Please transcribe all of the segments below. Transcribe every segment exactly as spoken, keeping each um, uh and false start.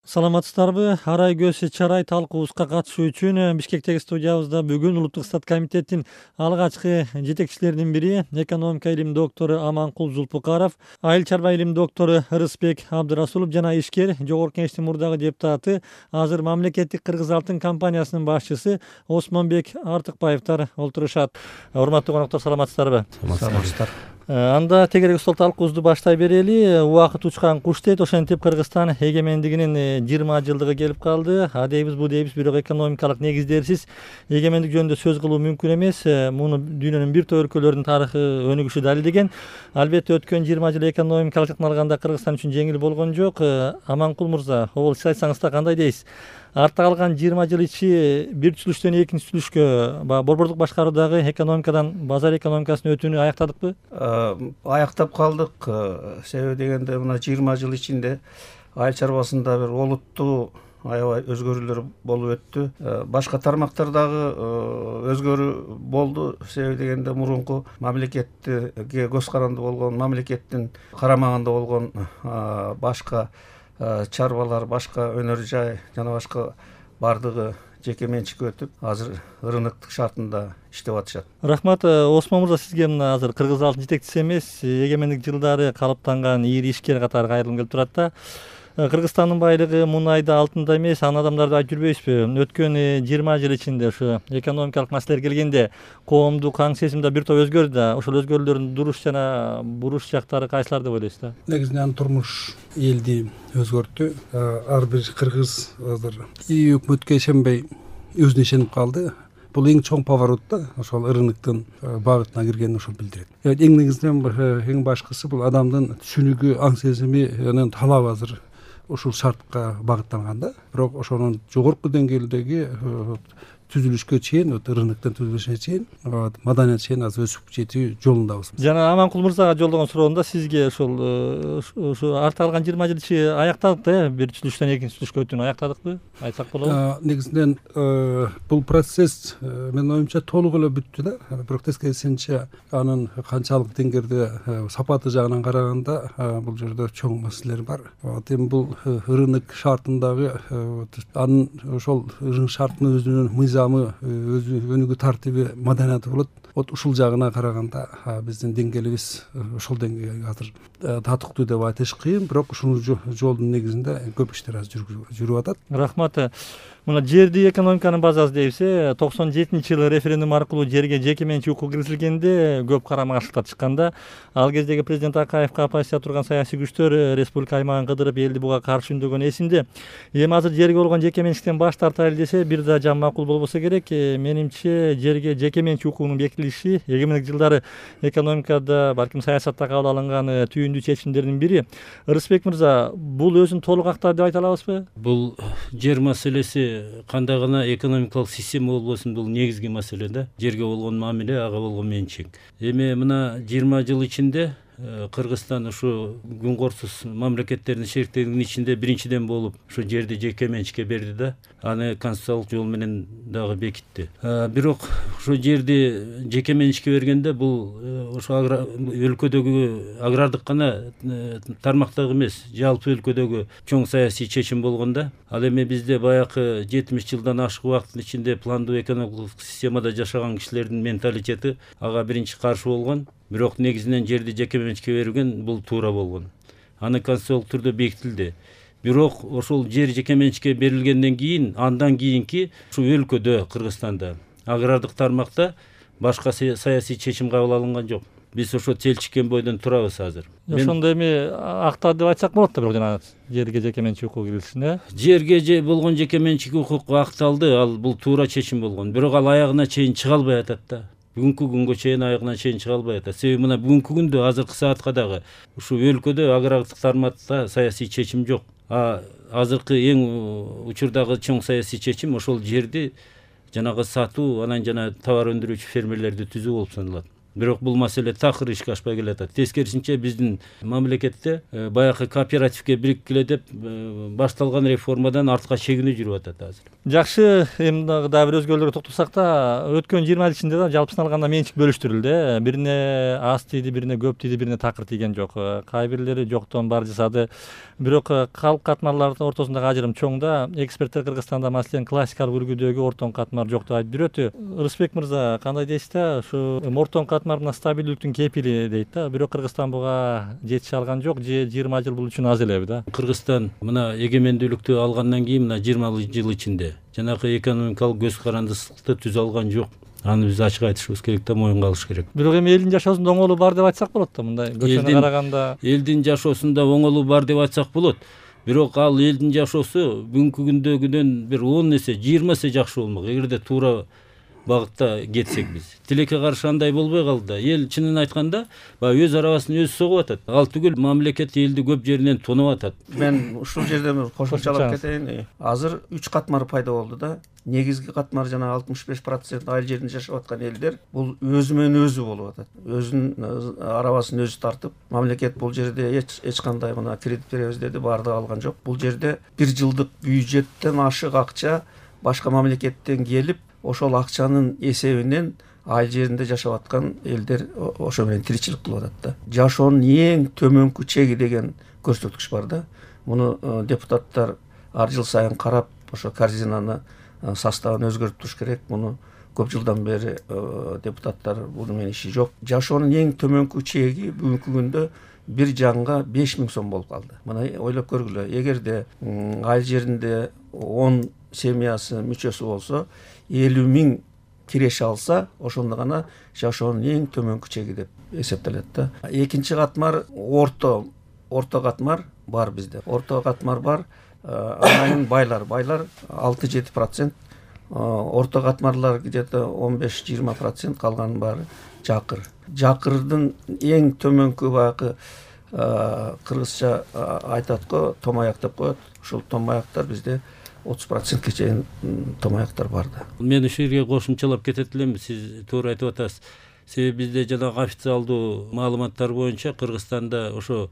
Саламатсыздарбы? Арай көз чарай талкуубузга катышуу үчүн Бишкектеги студиябызда бүгүн Улуттук Стат комитеттин алгачкы жетекчилеринин бири экономика илим доктору Аманкул Зулпукаров, айыл чарба илим доктору Ырысбек Абдырасулов жана ишкер Жогорку Кеңештин мурдагы депутаты, азыр мамлекеттик Кыргыз алтын компаниясынын башчысы Осмонбек Артыкбаевдер олтурушат. Урматтуу коноктор, саламатсыздарбы? Саламатсыздар. Анда тегерек стол талкуубузду баштай берели. Убакыт учкан куш дейт. Ошентип Кыргызстан эгемендигинин жыйырма жылдыгы келип калды. А дейбиз, бу дейбиз, бирок экономикалык негиздерсиз эгемендик жөнүндө сөз кылуу мүмкүн эмес. Муну дүйнөнүн бир топ өлкөлөрүнүн тарыхы өнүгүшү далилдеген. Албетте өткөн жыйырма жыл экономикалык жактан алганда Кыргызстан үчүн жеңил болгон жок. Аманкул мырза, обол сиз айтсаңыз да кандай дейсиз? Артта калган жыйырма жыл ичи бир түзүлүштөн экинчи түзүлүшкө баягы борбордук башкаруудагы экономикадан базар экономикасына өтүүнү аяктадыкпы? Аяктап калдык. Себеби дегенде мына жыйырма жыл ичинде айыл чарбасында бир олуттуу аябай өзгөрүүлөр болуп өттү. Башка тармактардагы өзгөрүү болду. Себеби дегенде мурунку мамлекетке көз каранды болгон, мамлекеттин карамагында болгон башка чарбалар, башка өнөр жай жана башка бардыгы жеке менчикке өтүп, азыр рыноктук шартында иштеп атышат. Рахмат. Осмон мырза, сизге мына азыр Кыргыз алтын жетекчиси эмес, эгемендик жылдары калыптанган ири ишкер катары кайрылгым келип турат да. Кыргызстандын байлыгы мунайда, алтында эмес, аны адамдарды айтып жүрбөйсүзбү? Өткөн жыйырма жыл ичинде ушу экономикалык маселелер келгенде коомдук аң сезим да бир топ өзгөрдү да. Ошол өзгөрүүлөрдүн дуруш жана буруш жактары кайсылар деп ойлойсуз да? Негизинен турмуш элди өзгөрттү. Ар бир кыргыз азыр үй өкмөткө ишенбей өзүнө ишенип калды. Бул эң чоң поворот да, ошол рыноктун багытына киргенин ошол билдирет. Эң негизинен эң башкысы бул адамдын түшүнүгү, аң сезими, анын талабы азыр ушул шартка багытталган да. Бирок ошонун жогорку деңгээлдеги түзүлүшкө чейин, рыноктун түзүлүшүнө чейин, маданият чейин азыр өсүп жетүү жолундабыз. Жана Аманкул мырзага жолдогон суроомдо сизге ошол ушу артта калган жыйырма жыл ичи аяктадык да, бир түзүлүштөн экинчи түзүлүшкө өтүүнү аяктадыкпы? Айтсак болобу? Негизинен бул процесс менин оюмча толук эле бүттү да. Бирок тескерисинче анын канчалык деңгээлде сапаты жагынан караганда бул жерде чоң маселелер бар. Эми бул рынок шартындагы анын ошол рынок шартынын өзүнүн мыйзамы, өзү өнүгүү тартиби, маданияты болот. Вот ушул жагына караганда биздин деңгээлибиз ошол деңгээлге азыр татыктуу деп айтыш кыйын, бирок ушул жолдун негизинде көп иштер азыр жүрүп атат. Рахмат. Мына жерди экономиканын базасы дейбиз. токсон жетинчи жылы референдум аркылуу жерге жеке менчик укугу киргизилгенде көп карама каршылыктар чыкканда, ал кездеги президент Акаевге оппозиция турган саясий күчтөр республика аймагын кыдырып элди буга каршы үндөгөн эсимде. Эми азыр жерге болгон жеке менчиктен баш тартайлы десе бир да жан макул болбосо керек. Менимче жерге жеке менчик укугунун бекитилиши эгемендик жылдары экономикада, балким саясатта кабыл алынган түйүндүү чечимдердин бири. Ырысбек мырза, бул өзүн толук актады деп айта алабызбы? Бул жер маселеси кандай гана экономикалык система болбосун, бул негизги маселе да. Жерге болгон мамиле, ага болгон менчик. Эми мына жыйырма жыл ичинде Кыргызстан ушу күн корсуз мамлекеттердин шериктигинин ичинде биринчиден болуп ушу жерди жеке менчикке берди да. Аны конституциялык жол менен дагы бекитти. Бирок ушу жерди жеке менчикке бергенде бул ушу өлкөдөгү агрардык гана тармактагы эмес, жалпы өлкөдөгү чоң саясий чечим болгон да. Ал эми бизде баягы жетимиш жылдан ашык убакыттын ичинде пландуу экономикалык системада жашаган кишилердин менталитети ага биринчи каршы болгон. Бирок негизинен жерди жеке менчикке берген бул туура болгон. Аны конституциялык түрдө бекитилди. Бирок ошол жер жеке менчикке берилгенден кийин, андан кийинки ушу өлкөдө Кыргызстанда агрардык тармакта башка саясий чечим кабыл алынган жок. Биз ошо телчиккен бойдон турабыз азыр. Ошондо эми актады деп айтсак болот да, бирок жана жерге жеке менчик укугу кирилишин, э? Жерге болгон жеке менчик укук акталды, ал бул туура чечим болгон. Бирок ал аягына чейин чыга албай атат да. Бүгүнкү күнгө чейин аягына чейин чыга албай атат. Себеби мына бүгүнкү күндө азыркы саатка дагы ушу өлкөдө агрардык тармакта саясий чечим жок. А азыркы эң учурдагы чоң саясий чечим ошол жерди жанагы сатуу, анан жана товар өндүрүүчү фермерлерди түзүү болуп саналат. бирок бул маселе такыр ишке ашпай келатат. Тескерисинче биздин мамлекетте баягы кооперативге бириккиле деп башталган реформадан артка чегинүү жүрүп атат азыр. Жакшы, эми дагы бир өзгөлөргө токтолсак да, өткөн жыйырма жыл ичинде да жалпысын алганда менчик бөлүштүрүлдү. Бирине аз тийди, бирине көп тийди, бирине такыр тийген жок. Кай бирлери жоктон бар жасады. Бирок калк катмарлардын ортосундагы ажырым чоң да. Эксперттер Кыргызстанда маселен классикалык үлгүдөгү ортон катмар жок деп айтып жүрөт. Рысбек мырза, кандай дейсиз да? Ушу ортон катмар мына стабилдүүлүктүн кепили дейт да. Бирок Кыргызстан буга жетише алган жок, же жыйырма жыл бул үчүн аз элеби да? Кыргызстан мына эгемендүүлүктү алгандан кийин мына жыйырма жыл ичинде жанагы экономикалык көз карандысыкты түзө алган жок. Аны биз ачык айтышыбыз керек да, моюнга алыш керек. Бирок эми элдин жашоосунда оңолуу бар деп айтсак болот да, мындай көчөнө караганда. Элдин жашоосунда оңолуу бар деп айтсак болот. Бирок ал элдин жашоосу бүгүнкү күндөгүдөн бир он эсе, жыйырма эсе жакшы болмок. Эгерде туура багытта кетсек биз. Тилекке каршы андай болбой калды да. Эл чынын айтканда, баягы өз арабасын өзү согуп атат. Ал түгүл мамлекет элди көп жеринен тонуп атат. Мен ушул жерде кошумчалап кетейин. Азыр үч катмар пайда болду да. Негизги катмар жана алтымыш беш процент айыл жеринде жашап аткан элдер бул өзү менен өзү болуп атат. Өзүнүн арабасын өзү тартып, мамлекет бул жерде эч эч кандай мына кредит беребиз деди, баардыгы алган жок. Бул жерде бир жылдык бюджеттен ашык акча башка мамлекеттен келип, ошол акчанын эсебинен айыл жеринде жашап аткан элдер ошо менен тиричилик кылып атат да. Жашоонун эң төмөнкү чеги деген көрсөткүч бар да. Муну депутаттар ар жыл сайын карап, ошо корзинаны составын өзгөртүп туруш керек. Муну көп жылдан бери депутаттар буну менен иши жок. Жашоонун эң төмөнкү чеги бүгүнкү күндө бир жанга беш миң сом болуп калды. Мына ойлоп көргүлө. Эгерде айыл жеринде он семьясы мүчөсү болсо, элүү миң киреше алса, ошондо гана жашоонун эң төмөнкү чеги деп эсептелет да. Экинчи катмар орто, орто катмар бар бизде. Орто катмар бар. Анан байлар, байлар алты жети процент, орто катмарлар где-то он беш жыйырма процент, калган баары жакыр. Жакырдын эң төмөнкү баягы кыргызча айтат го, томаяк деп коет. Ушул томаяктар бизде отуз процентке чейин томаяктар бар да. Мен ушул жерге кошумчалап кетет элем, сиз туура айтып атасыз. Себеби бизде жанагы официалдуу маалыматтар боюнча Кыргызстанда ошо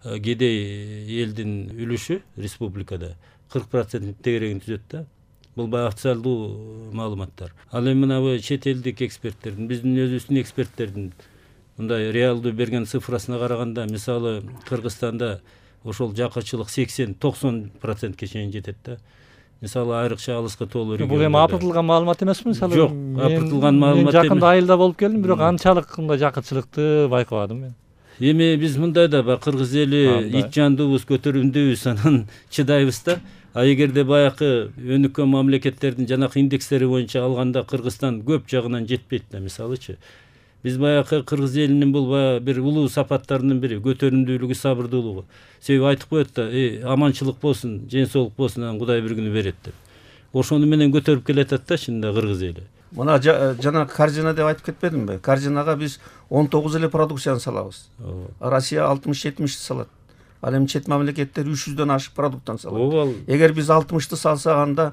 кедей элдин үлүшү республикада кырк процент тегерегин түзөт да. Бул баягы официалдуу маалыматтар. Ал эми мына чет элдик эксперттердин, биздин өзүбүздүн эксперттердин мындай реалдуу берген цифрасына караганда, мисалы Кыргызстанда ошол жакырчылык сексен токсон процентке чейин жетет да. Мисалы айрыкча алыска тоолуу региондордо. Бул эми апыртылган маалымат эмесби? Мисалы жок, апыртылган маалымат эмес. Жакында айылда болуп келдим, бирок анчалык мындай жакырчылыкты байкабадым мен. Эми биз мындай да бар, кыргыз эли ит жандуубуз, көтөрүмдүүбүз, анан чыдайбыз да. А эгерде баягы өнүккөн мамлекеттердин жанакы индекстери боюнча алганда Кыргызстан көп жагынан жетпейт да, мисалычы. Биз баягы кыргыз элинин бул баягы бир улуу сапаттарынын бири көтөрүмдүүлүгү, сабырдуулугу. Себеби айтып коет да, аманчылык болсун, жен соолук болсун, анан Кудай бир күнү берет деп. Ошону менен көтөрүп келатат да чынында кыргыз эли. Мына жана корзина деп айтып кетпедимби? Корзинага биз он тогуз эле продукцияны салабыз. Россия алтымыш жетимиш салат. Ал эми чет мамлекеттер үч жүздөн ашык продукттан салат. Эгер биз алтымышты салсак, анда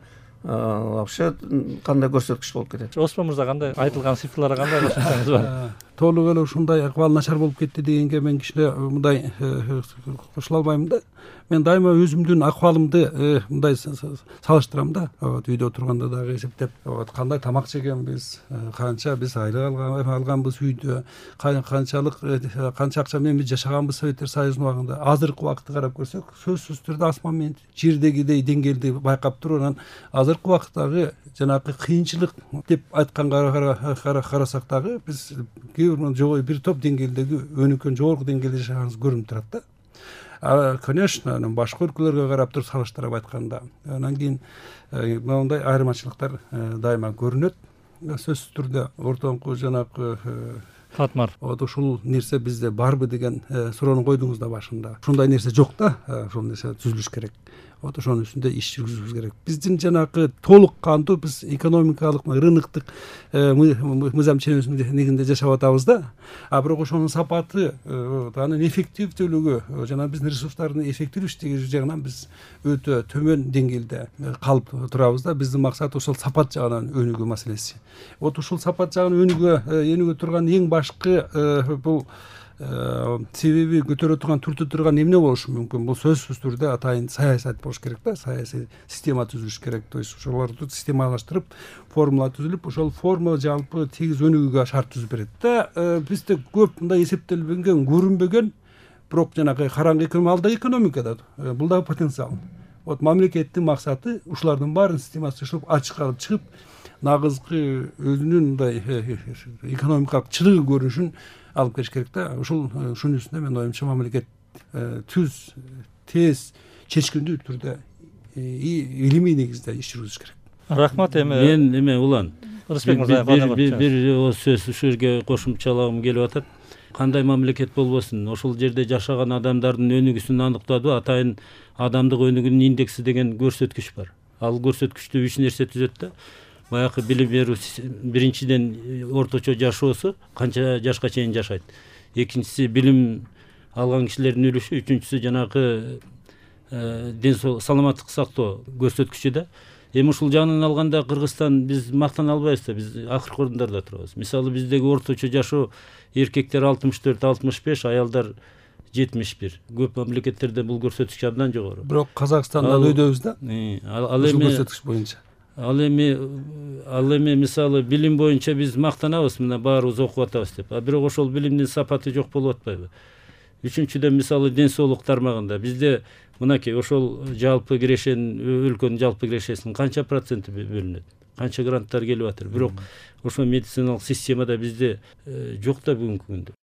вообще кандай көрсөткүч болуп кетет? Осмон мырза, кандай айтылган цифрларга кандай кошумчаңыз бар? Толук эле ушундай акыбал начар болуп кетти дегенге мен кичине мындай кошула албайм да. Мен дайыма өзүмдүн акыбалымды мындай салыштырам да. Үйдө отурганда дагы эсептеп, кандай тамак жегенбиз, канча биз айлык алганбыз үйдө, канчалык канча акча менен биз жашаганбыз Советтер Союзунун убагында. Азыркы убакытты карап көрсөк, сөзсүз түрдө асман менен жердегидей деңгээлди байкап туруп, анан азыркы убакыттагы жанагы кыйынчылык деп айтканга карасак дагы биз жогору бир топ деңгээлдеги өнүккөн жогорку деңгээлде жашаганыбыз көрүнүп турат да. Конечно, анан башка өлкөлөргө карап туруп салыштырып айтканда, анан кийин мындай айырмачылыктар дайыма көрүнөт. Сөзсүз түрдө ортоңку жанагы катмар. Вот ушул нерсе бизде барбы деген суроону койдуңуз да башында. Ушундай нерсе жок да, ушул нерсе түзүлүш керек. вот ошонун үстүндө иш жүргүзүбүз керек. Биздин жанагы толук кандуу биз экономикалык рыноктук мыйзам ченемесинин негизинде жашап атабыз да. А бирок ошонун сапаты, анын эффективдүүлүгү жана биздин ресурстардын эффективдүү иштеги жагынан биз өтө төмөн деңгээлде калып турабыз да. Биздин максат ошол сапат жагынан өнүгүү маселеси. Вот ушул сапат жагынан өнүгүү өнүгө турган эң башкы бул себеби көтөрө турган түртө турган эмне болушу мүмкүн? Бул сөзсүз түрдө атайын саясат болуш керек да, саясий система түзүлүш керек. То есть ошолорду системалаштырып, формула түзүлүп, ошол формула жалпы тегиз өнүгүүгө шарт түзүп берет да. Бизде көп мындай эсептелбеген, көрүнбөгөн, бирок жанагы караңгы экономика, экономикада бул да потенциал. Вот мамлекеттин максаты ушулардын баарын системалаштырып, ачыкка чыгып, нагызкы өзүнүн мындай экономикалык чыгыы көрүнүшүн алып келиш керек да. Ушул ушунун үстүндө мен оюмча мамлекет түз, тез, чечкиндүү түрдө илимий негизде иш жүргүзүш керек. Рахмат. Эми мен эме улан Рысбек мырза бир сөз ушул жерге кошумчалагым келип атат. Кандай мамлекет болбосун, ошол жерде жашаган адамдардын өнүгүүсүн аныктадуу атайын адамдык өнүгүүнүн индекси деген көрсөткүч бар. Ал көрсөткүчтү үч нерсе түзөт да. Баягы билим берүү биринчиден орточо жашоосу канча жашка чейин жашайт. Экинчиси билим алган кишилердин үлүшү, үчүнчүсү жанагы ден саламаттык сактоо көрсөткүчү да. Эми ушул жагынан алганда Кыргызстан биз мактана албайбыз да, биз акыркы орундарда турабыз. Мисалы биздеги орточо жашоо эркектер алтымыш төрт алтымыш беш, аялдар жетимиш бир. Көп мамлекеттерде бул көрсөткүч абдан жогору. Бирок Казакстандан өйдөбүз да. Ал эми көрсөткүч боюнча. Ал эми ал эми мисалы билим боюнча биз мактанабыз, мына баарыбыз окуп атабыз деп. А бирок ошол билимдин сапаты жок болуп атпайбы? Үчүнчүдөн мисалы ден соолук тармагында бизде мынакей ошол жалпы кирешенин, өлкөнүн жалпы кирешесинин канча проценти бөлүнөт? Канча гранттар келип атыр? Бирок ошол медициналык системада бизде жок да бүгүнкү күндө.